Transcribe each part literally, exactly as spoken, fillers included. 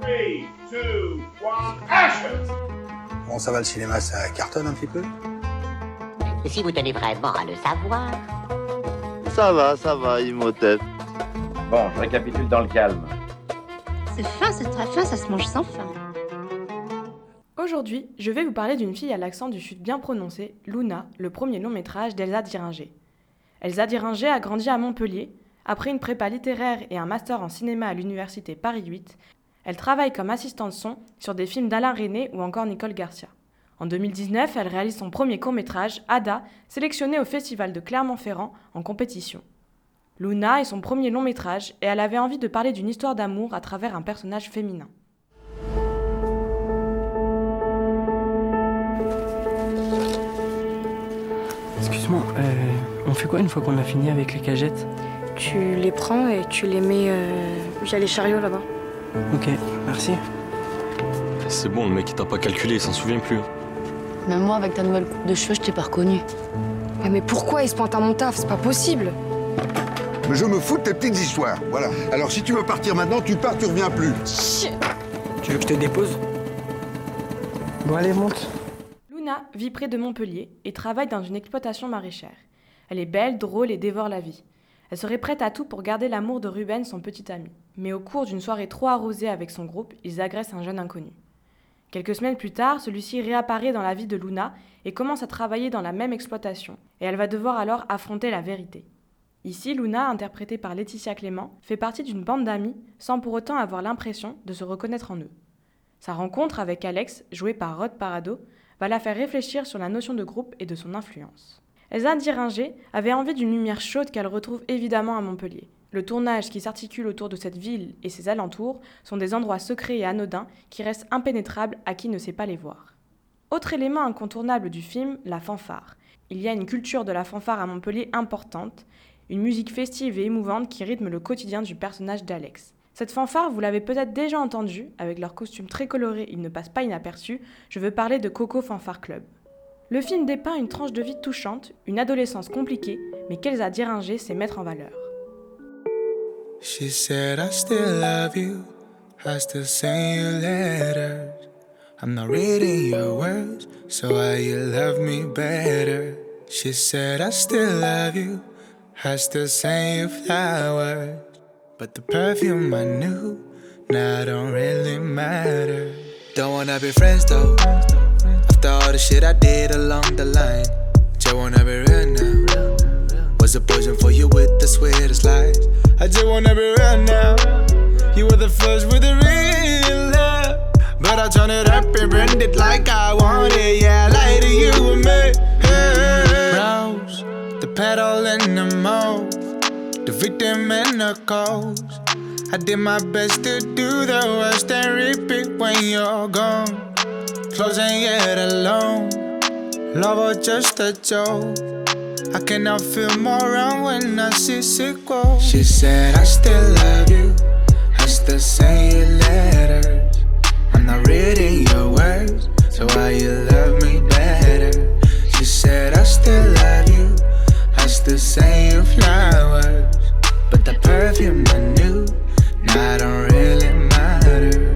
three, two, one, action! Bon, ça va le cinéma, ça cartonne un petit peu? Et si vous tenez vraiment à le savoir... Ça va, ça va, Imhotep. Bon, je récapitule dans le calme. C'est fin, c'est très fin, ça se mange sans fin. Aujourd'hui, je vais vous parler d'une fille à l'accent du sud bien prononcé, Luna, le premier long métrage d'Elsa Diringer. Elsa Diringer a grandi à Montpellier. Après une prépa littéraire et un master en cinéma à l'université Paris huit, elle travaille comme assistante son sur des films d'Alain Resnais ou encore Nicole Garcia. En deux mille dix-neuf, elle réalise son premier court-métrage, Ada, sélectionné au Festival de Clermont-Ferrand en compétition. Luna est son premier long-métrage et elle avait envie de parler d'une histoire d'amour à travers un personnage féminin. Excuse-moi, euh, on fait quoi une fois qu'on a fini avec les cagettes? Tu les prends et tu les mets euh, via les chariots là-bas. Ok, merci. C'est bon, le mec il t'a pas calculé, il s'en souvient plus. Même moi, avec ta nouvelle coupe de cheveux, je t'ai pas reconnu. Ouais, mais pourquoi il se pointe à mon taf? C'est pas possible. Mais je me fous de tes petites histoires, voilà. Alors si tu veux partir maintenant, tu pars, tu reviens plus. Chut. Tu veux que je te dépose? Bon allez, monte. Luna vit près de Montpellier et travaille dans une exploitation maraîchère. Elle est belle, drôle et dévore la vie. Elle serait prête à tout pour garder l'amour de Ruben, son petit ami. Mais au cours d'une soirée trop arrosée avec son groupe, ils agressent un jeune inconnu. Quelques semaines plus tard, celui-ci réapparaît dans la vie de Luna et commence à travailler dans la même exploitation. Et elle va devoir alors affronter la vérité. Ici, Luna, interprétée par Laetitia Clément, fait partie d'une bande d'amis sans pour autant avoir l'impression de se reconnaître en eux. Sa rencontre avec Alex, joué par Rod Parado, va la faire réfléchir sur la notion de groupe et de son influence. Elsa Diringer avait envie d'une lumière chaude qu'elle retrouve évidemment à Montpellier. Le tournage qui s'articule autour de cette ville et ses alentours sont des endroits secrets et anodins qui restent impénétrables à qui ne sait pas les voir. Autre élément incontournable du film, la fanfare. Il y a une culture de la fanfare à Montpellier importante, une musique festive et émouvante qui rythme le quotidien du personnage d'Alex. Cette fanfare, vous l'avez peut-être déjà entendue, avec leurs costumes très colorés, ils ne passent pas inaperçus, je veux parler de Coco Fanfare Club. Le film dépeint une tranche de vie touchante, une adolescence compliquée, mais qu'Elsa Diringer sait mettre en valeur. She said I still love you, I still send you letters. I'm not reading your words, so why you love me better? She said I still love you, I still send you flowers. But the perfume I knew, now don't really matter. Don't wanna be friends though, after all the shit I did along the line. Just wanna be real now. Was a poison for you with the sweetest lies. I just wanna be real now. You were the first with the real love, but I turned it up and burned it like I wanted. Yeah, I lied to you and me. Hey. Rose, the petal and the mauve, the victim and the cause. I did my best to do the worst and repeat when you're gone. Close ain't yet alone, love or just a joke. I cannot feel more wrong when I see sequel. She said I still love you, I still send you letters. I'm not reading your words, so why you love me better? She said I still love you, I still send you flowers. But the perfume I knew, now don't really matter.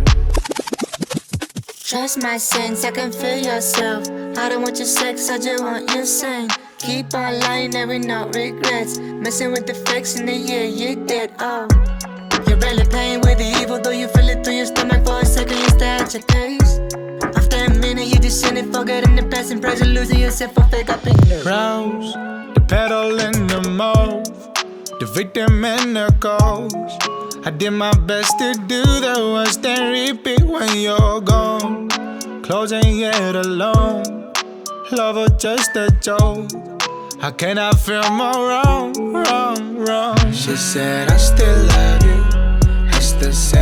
Trust my sense, I can feel yourself. I don't want your sex, I just want your scent. Keep on lying, every no regrets. Messing with the facts in the year, you dead, oh. You're barely playing with the evil, though you feel it through your stomach. For a second, you stare at your face. After a minute, you just send it, forgetting the past and present, losing yourself for fake up in the Rose, the petal and the mauve, the victim and the cause. I did my best to do the worst and repeat when you're gone. Close ain't yet alone, love or just a joke. How can I feel more wrong, wrong, wrong? She said I still love you, I still say